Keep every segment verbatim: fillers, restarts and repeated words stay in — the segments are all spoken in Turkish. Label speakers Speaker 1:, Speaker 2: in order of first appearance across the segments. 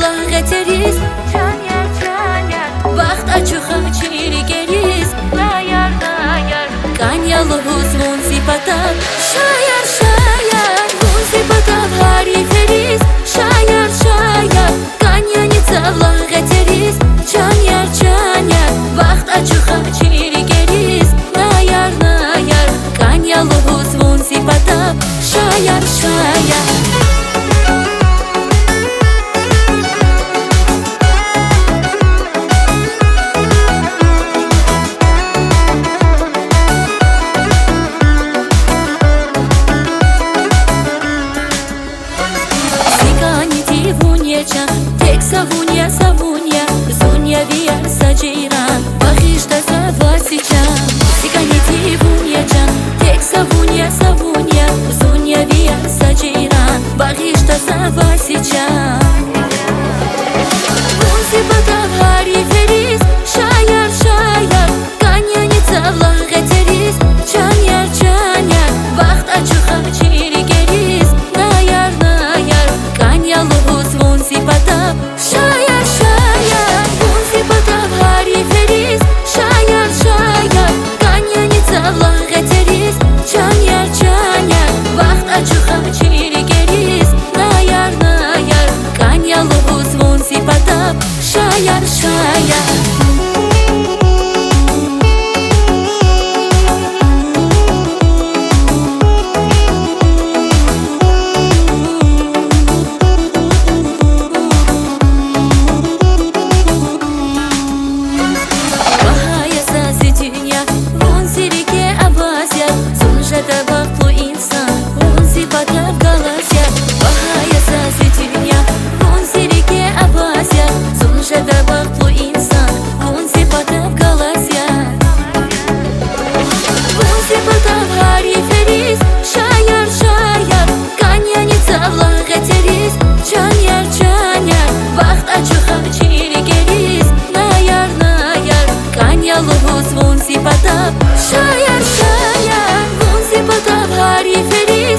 Speaker 1: Allah geteriz. Can yer can yer vaxt açıq çiri geriz. Layar layar Kanyalı huzun zibada. Şayar şayar huzun zibada hariferiz. Şayar şayar Kanyanı Allah geteriz. Can yer can yer vaxt açıq çiri geriz. Layar layar Kanyalı huzun zibada. Şayar şayar Tek savunya savunya Zunya via sajira Bahishta zavasican Siganeti vunyacan Tek savunya savunya Zunya via sajira Bahishta zavasican Vunzibada hariferiz. Şayar şayar Kanyanı Allah geteriz. Can yer can yer vaxt açıq çiri geriz. Layar layar Kanyalı huzun zibada. Şayar şayar huzibada hariferiz. Şayar şayar Kanyanı Allah geteriz. Can yer can yer vaxt açıq çiri geriz. Layar layar Kanyalı huzun zibada. Şayar şayar Şayar şayar huzibada hariferiz.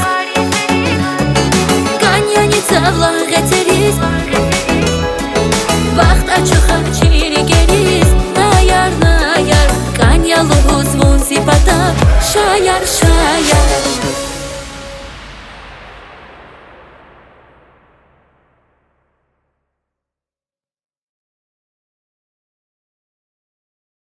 Speaker 1: Kanyanı Allah geteriz. Vaxt açıq çiri geriz. Layar layar Kanyalı huzun zibada. Şayar şayar